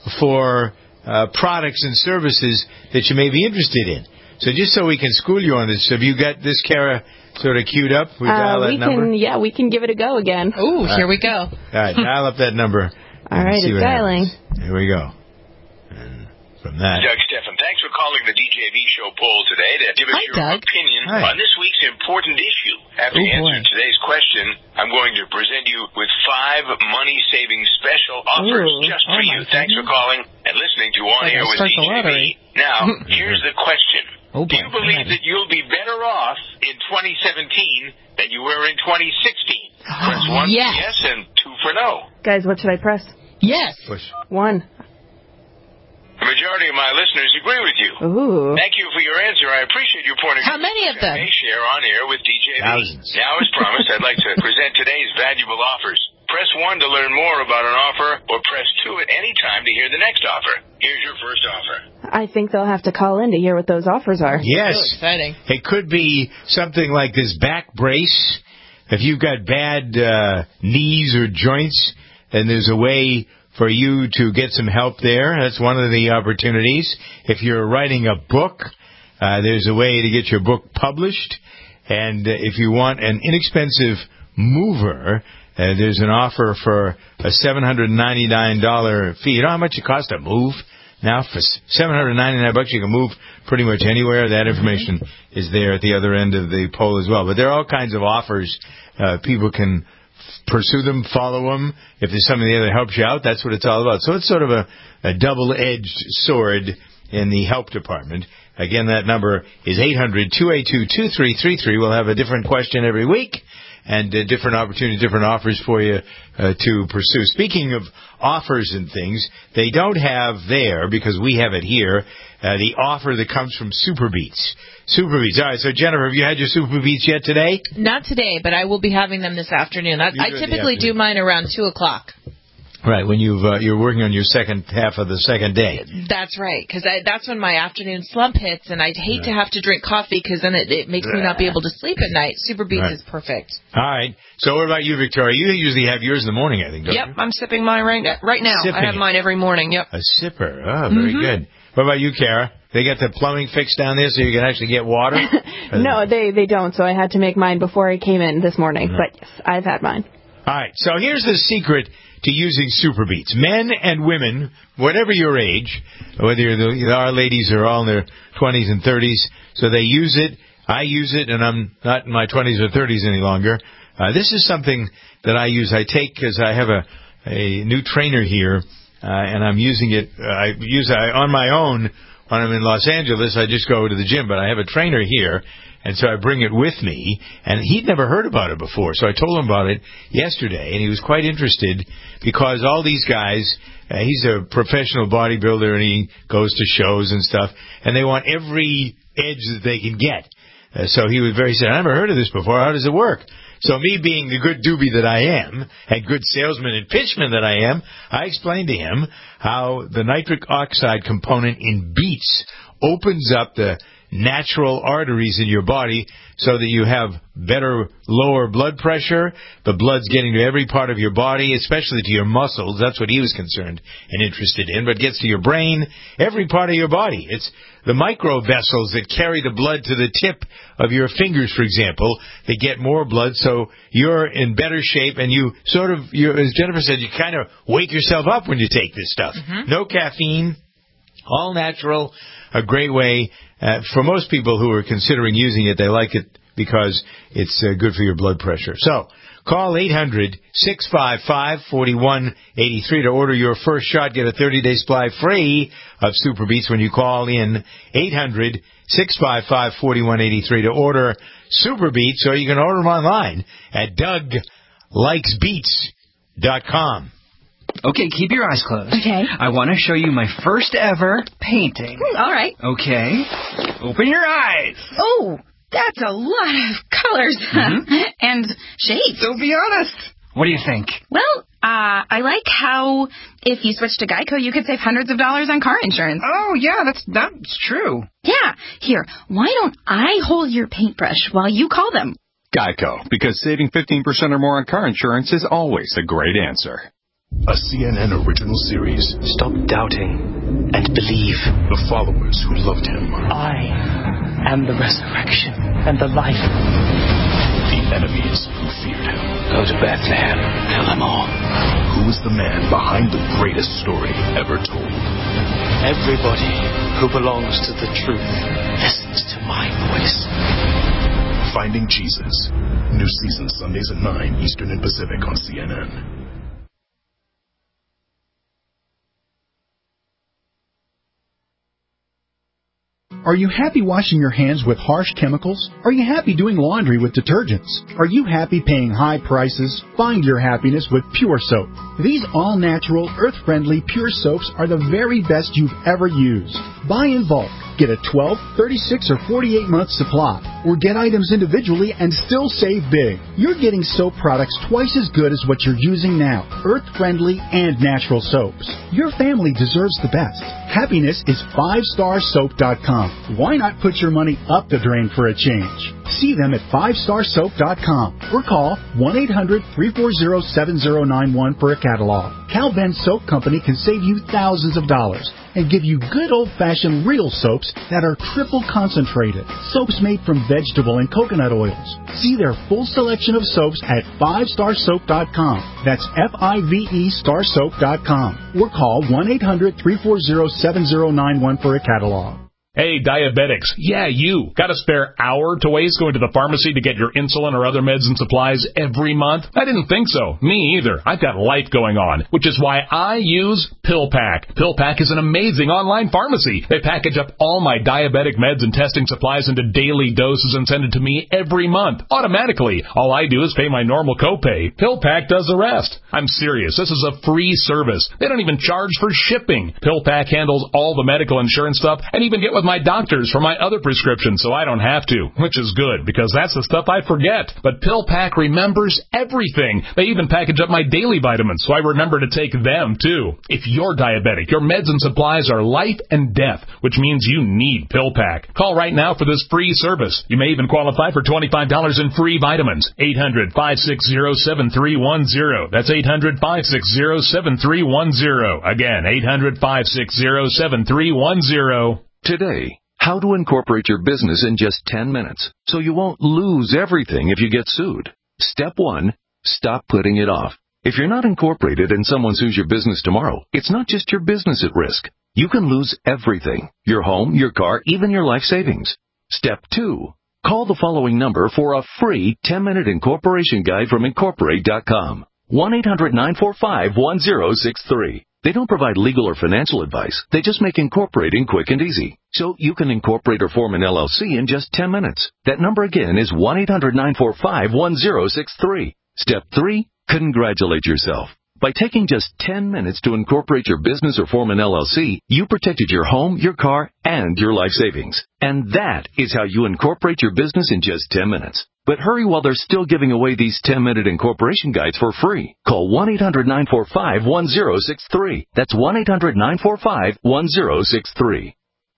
for uh, products and services that you may be interested in. So just so we can school you on this, have you got this, Kara, sort of queued up? We dial uh, that we number? Can, yeah, we can give it a go again. Ooh, All here right. we go. All right, dial up that number. All right, it's dialing. Happens. Here we go. And from that... Doug Stephan, thanks for calling the D J V show poll today to give us Hi, your Doug. opinion Hi. on this week's important issue. After Oh, you answer boy. today's question, I'm going to present you with five money-saving special offers Ooh. just for Oh, you. my Thanks for goodness. calling and listening to On Like Air I with start D the J V. lottery. Now, here's the question. Oh, Do you boy. believe that you'll be better off in twenty seventeen than you were in twenty sixteen? Press one yes. for yes and two for no. Guys, what should I press? Yes. Push. One. The majority of my listeners agree with you. Ooh. Thank you for your answer. I appreciate your point of How view. many of them? I may share on air with D J V. Thousands. Now, as promised, I'd like to present today's valuable offers. Press one to learn more about an offer, or press two at any time to hear the next offer. Here's your first offer. I think they'll have to call in to hear what those offers are. Yes. So exciting. It could be something like this back brace. If you've got bad uh, knees or joints, then there's a way for you to get some help there. That's one of the opportunities. If you're writing a book, uh, there's a way to get your book published. And uh, if you want an inexpensive mover, uh, there's an offer for a seven hundred ninety-nine dollars fee. You know how much it costs to move? Now, for seven hundred ninety-nine bucks, you can move pretty much anywhere. That information is there at the other end of the poll as well. But there are all kinds of offers. Uh, people can pursue them, follow them. If there's something there that helps you out, that's what it's all about. So it's sort of a, a double-edged sword in the help department. Again, that number is eight hundred, two eight two, two three three three. We'll have a different question every week and uh, different opportunities, different offers for you uh, to pursue. Speaking of offers and things, they don't have there, because we have it here, uh, the offer that comes from Superbeats. Superbeats. All right, so Jennifer, have you had your Superbeats yet today? Not today, but I will be having them this afternoon. I, I typically do mine around two o'clock. Right, when you've, uh, you're working on your second half of the second day. That's right, because that's when my afternoon slump hits, and I'd hate right. to have to drink coffee, because then it, it makes me not be able to sleep at night. Superbeats right. is perfect. All right. So what about you, Victoria? You usually have yours in the morning, I think, don't yep, you? Yep, I'm sipping mine right, right now. Sipping I have mine every morning, yep. A sipper. Oh, very mm-hmm. good. What about you, Kara? They got the plumbing fixed down there so you can actually get water? No, they, they don't, so I had to make mine before I came in this morning. Mm-hmm. But, yes, I've had mine. All right, so here's the secret to using Superbeats. Men and women, whatever your age, whether you're the, our ladies are all in their twenties and thirties, so they use it. I use it, and I'm not in my twenties or thirties any longer. Uh, this is something that I use. I take because I have a, a new trainer here, uh, and I'm using it. Uh, I use it on my own when I'm in Los Angeles. I just go to the gym, but I have a trainer here. And so I bring it with me, and he'd never heard about it before. So I told him about it yesterday, and he was quite interested because all these guys, uh, he's a professional bodybuilder, and he goes to shows and stuff, and they want every edge that they can get. Uh, so he was very, he said, I never heard of this before. How does it work? So me being the good doobie that I am, and good salesman and pitchman that I am, I explained to him how the nitric oxide component in beets opens up the natural arteries in your body so that you have better, lower blood pressure. The blood's getting to every part of your body, especially to your muscles. That's what he was concerned and interested in. But it gets to your brain, every part of your body. It's the micro vessels that carry the blood to the tip of your fingers, for example. They get more blood, so you're in better shape, and you sort of, you're, as Jennifer said, you kind of wake yourself up when you take this stuff. Mm-hmm. No caffeine, all natural, a great way. Uh, for most people who are considering using it, they like it because it's uh, good for your blood pressure. So, call eight hundred, six five five, four one eight three to order your first shot. Get a thirty-day supply free of Superbeats when you call in eight hundred, six five five, four one eight three to order Superbeats, or you can order them online at Doug Likes Beats dot com. Okay, keep your eyes closed. Okay. I want to show you my first ever painting. All right. Okay. Open your eyes. Oh, that's a lot of colors mm-hmm. and shapes. So be honest. What do you think? Well, uh, I like how if you switch to Geico, you could save hundreds of dollars on car insurance. Oh, yeah, that's that's true. Yeah. Here, why don't I hold your paintbrush while you call them? Geico, because saving fifteen percent or more on car insurance is always a great answer. A C N N original series. Stop doubting and believe. The followers who loved him. I am the resurrection and the life. The enemies who feared him. Go to Bethlehem. Tell them all. Who is the man behind the greatest story ever told? Everybody who belongs to the truth listens to my voice. Finding Jesus. New season Sundays at nine Eastern and Pacific on C N N. Are you happy washing your hands with harsh chemicals? Are you happy doing laundry with detergents? Are you happy paying high prices? Find your happiness with Pure Soap. These all-natural, earth-friendly Pure Soaps are the very best you've ever used. Buy in bulk. Get a twelve, thirty-six, or forty-eight month supply. Or get items individually and still save big. You're getting soap products twice as good as what you're using now. Earth-friendly and natural soaps. Your family deserves the best. Happiness is five star soap dot com. Why not put your money up the drain for a change? See them at five star soap dot com or call one eight hundred, three four zero, seven zero nine one for a catalog. Cal Ben Soap Company can save you thousands of dollars. and give you good old-fashioned real soaps that are triple concentrated. Soaps made from vegetable and coconut oils. See their full selection of soaps at five star soap dot com. That's F I V E star soap dot com. Or call one eight hundred, three four zero, seven zero nine one for a catalog. Hey, diabetics. Yeah, you. Got a spare hour to waste going to the pharmacy to get your insulin or other meds and supplies every month? I didn't think so. Me either. I've got life going on, which is why I use PillPack. PillPack is an amazing online pharmacy. They package up all my diabetic meds and testing supplies into daily doses and send it to me every month, automatically. All I do is pay my normal copay. PillPack does the rest. I'm serious. This is a free service. They don't even charge for shipping. PillPack handles all the medical insurance stuff and even get with my doctors for my other prescriptions so I don't have to, which is good because that's the stuff I forget. But PillPack remembers everything. They even package up my daily vitamins so I remember to take them too. If you're diabetic, your meds and supplies are life and death, which means you need PillPack. Call right now for this free service. You may even qualify for twenty-five dollars in free vitamins. eight hundred, five six zero, seven three one zero. That's eight hundred, five six zero, seven three one zero. Again, eight hundred, five six zero, seven three one zero. Today, how to incorporate your business in just ten minutes so you won't lose everything if you get sued. Step one, stop putting it off. If you're not incorporated and someone sues your business tomorrow, it's not just your business at risk. You can lose everything, your home, your car, even your life savings. Step two, call the following number for a free ten-minute incorporation guide from Incorporate dot com. one eight hundred, nine four five, one zero six three. They don't provide legal or financial advice. They just make incorporating quick and easy. So you can incorporate or form an L L C in just ten minutes. That number again is one eight hundred, nine four five, one zero six three. Step three, congratulate yourself. By taking just ten minutes to incorporate your business or form an L L C, you protected your home, your car, and your life savings. And that is how you incorporate your business in just ten minutes. But hurry while they're still giving away these ten-minute incorporation guides for free. Call one eight hundred, nine four five, one zero six three. That's one eight hundred, nine four five, one zero six three.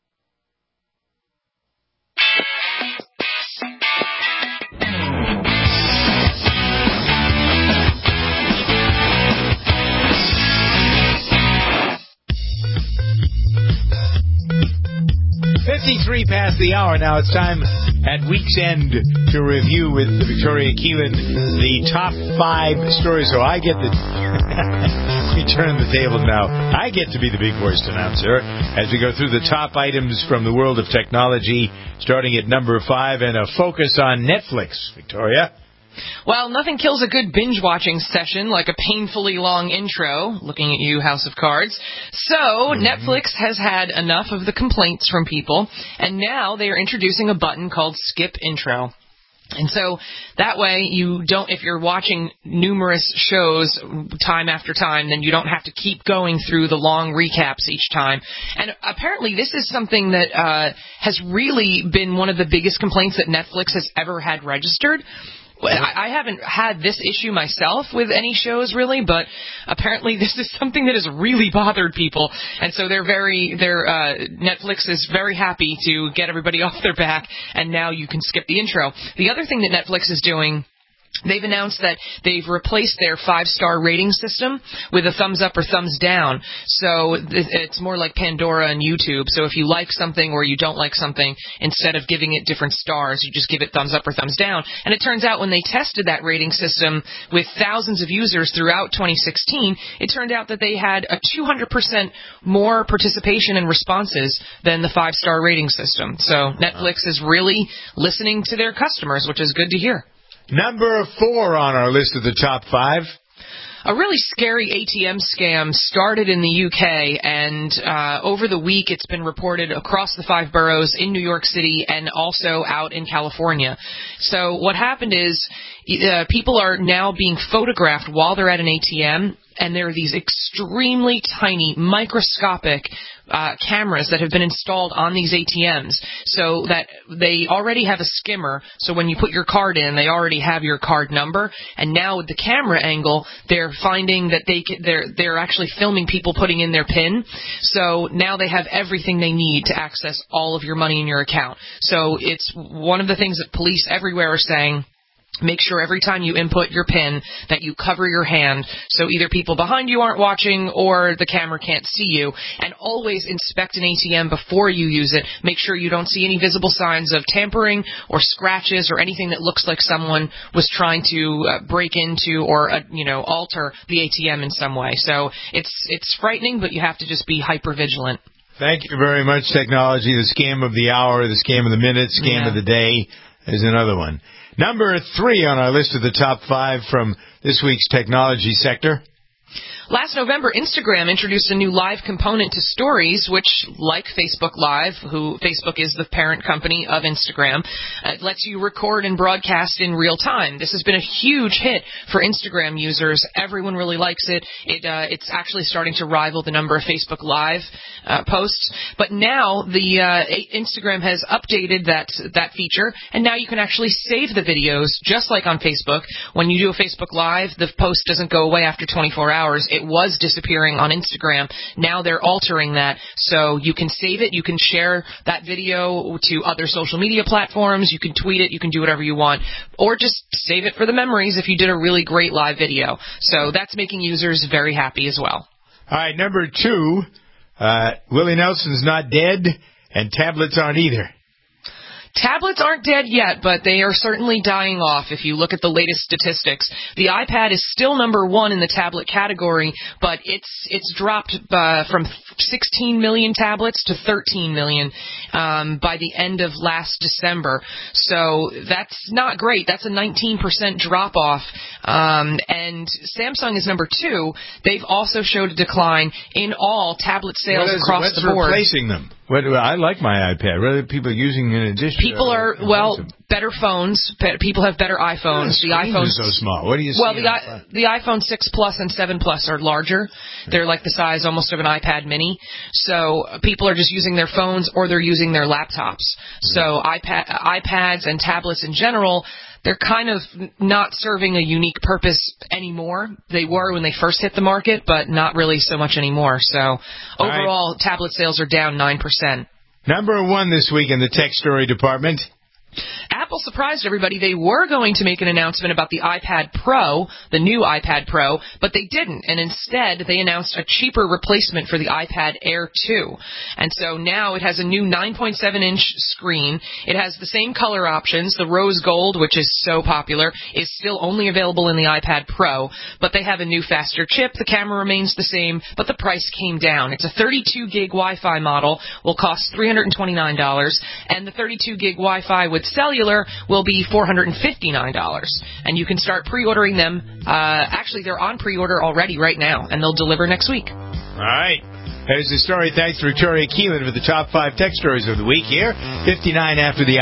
fifty-three past the hour. Now it's time at week's end to review with Victoria Keelan the top five stories. So I get the... we turn the tables now. I get to be the big voiced announcer as we go through the top items from the world of technology, starting at number five and a focus on Netflix. Victoria? Well, nothing kills a good binge-watching session like a painfully long intro, looking at you, House of Cards. So, mm-hmm. Netflix has had enough of the complaints from people, and now they are introducing a button called Skip Intro. And so that way you don't, if you're watching numerous shows time after time, then you don't have to keep going through the long recaps each time. And apparently this is something that uh, has really been one of the biggest complaints that Netflix has ever had registered. I haven't had this issue myself with any shows really, but apparently this is something that has really bothered people, and so they're very, they're uh, Netflix is very happy to get everybody off their back, and now you can skip the intro. The other thing that Netflix is doing, they've announced that they've replaced their five-star rating system with a thumbs up or thumbs down. So it's more like Pandora and YouTube. So if you like something or you don't like something, instead of giving it different stars, you just give it thumbs up or thumbs down. And it turns out when they tested that rating system with thousands of users throughout twenty sixteen, it turned out that they had a two hundred percent more participation and responses than the five-star rating system. So Netflix is really listening to their customers, which is good to hear. Number four on our list of the top five. A really scary A T M scam started in the U K, and uh, over the week it's been reported across the five boroughs in New York City and also out in California. So what happened is uh, people are now being photographed while they're at an A T M, and there are these extremely tiny, microscopic uh, cameras that have been installed on these A T Ms, so that they already have a skimmer. So when you put your card in, they already have your card number. And now with the camera angle, they're finding that they can, they're they're actually filming people putting in their PIN. So now they have everything they need to access all of your money in your account. So it's one of the things that police everywhere are saying Make sure every time you input your PIN that you cover your hand so either people behind you aren't watching or the camera can't see you. And always inspect an A T M before you use it. Make sure you don't see any visible signs of tampering or scratches or anything that looks like someone was trying to uh, break into or, uh, you know, alter the A T M in some way. So it's it's frightening, but you have to just be hyper vigilant. Thank you very much, technology. The scam of the hour, the scam of the minute, scam Yeah. of the day is another one. Number three on our list of the top five from this week's technology sector. Last November, Instagram introduced a new live component to Stories, which, like Facebook Live, who Facebook is the parent company of Instagram, uh, it lets you record and broadcast in real time. This has been a huge hit for Instagram users. Everyone really likes it. It uh, it's actually starting to rival the number of Facebook Live uh, posts. But now the uh, Instagram has updated that that feature, and now you can actually save the videos, just like on Facebook. When you do a Facebook Live, the post doesn't go away after twenty-four hours. It was disappearing on Instagram. Now they're altering that, so you can save it. You can share that video to other social media platforms. You can tweet it. You can do whatever you want, or just save it for the memories if you did a really great live video. So that's making users very happy as well. All right, number two, uh, Willie Nelson's not dead, and tablets aren't either. Tablets aren't dead yet, but they are certainly dying off if you look at the latest statistics. The iPad is still number one in the tablet category, but it's it's dropped uh, from sixteen million tablets to thirteen million um, by the end of last December. So that's not great. That's a nineteen percent drop-off. Um, and Samsung is number two. They've also showed a decline in all tablet sales What is, across what's the board. replacing them? What, I like my iPad. What are people using in addition? People are, well, better phones. Be- people have better iPhones. Yeah, the iPhones are so small. What do you see? Well, the, I, the iPhone six Plus and seven Plus are larger. They're like the size almost of an iPad mini. So uh, people are just using their phones or they're using their laptops. So iPad, iPads and tablets in general, they're kind of not serving a unique purpose anymore. They were when they first hit the market, but not really so much anymore. So overall, right. Tablet sales are down nine percent. Number one this week in the tech story department. Apple surprised everybody. They were going to make an announcement about the iPad Pro, the new iPad Pro, but they didn't. And instead, they announced a cheaper replacement for the iPad Air two. And so now it has a new nine point seven inch screen. It has the same color options. The rose gold, which is so popular, is still only available in the iPad Pro. But they have a new faster chip. The camera remains the same, but the price came down. It's a thirty-two gig Wi-Fi model, will cost three hundred twenty-nine dollars. And the thirty-two gig Wi-Fi with cellular will be four hundred fifty-nine dollars. And you can start pre-ordering them. Uh, actually, they're on pre-order already right now, and they'll deliver next week. All right. There's the story. Thanks to Victoria Keelan for the top five tech stories of the week here. fifty-nine after the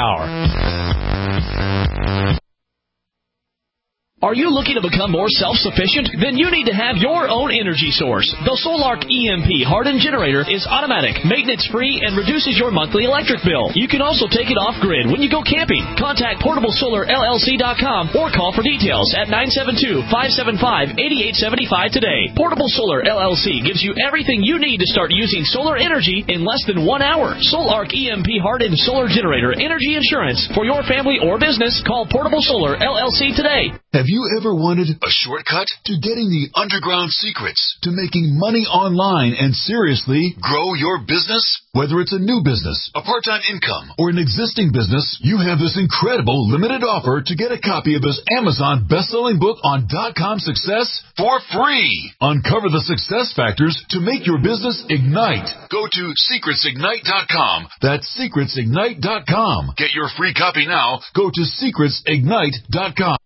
hour. Are you looking to become more self-sufficient? Then you need to have your own energy source. The Solark E M P hardened generator is automatic, maintenance-free, and reduces your monthly electric bill. You can also take it off-grid when you go camping. Contact portable solar L L C dot com or call for details at nine seven two, five seven five, eight eight seven five today. Portable Solar L L C gives you everything you need to start using solar energy in less than one hour. Solark E M P hardened solar generator energy insurance for your family or business. Call Portable Solar L L C today. Have you ever wanted a shortcut to getting the underground secrets to making money online and seriously grow your business? Whether it's a new business, a part-time income, or an existing business, you have this incredible limited offer to get a copy of this Amazon best-selling book on dot-com success for free. Uncover the success factors to make your business ignite. Go to secrets ignite dot com. That's secrets ignite dot com. Get your free copy now. Go to secrets ignite dot com.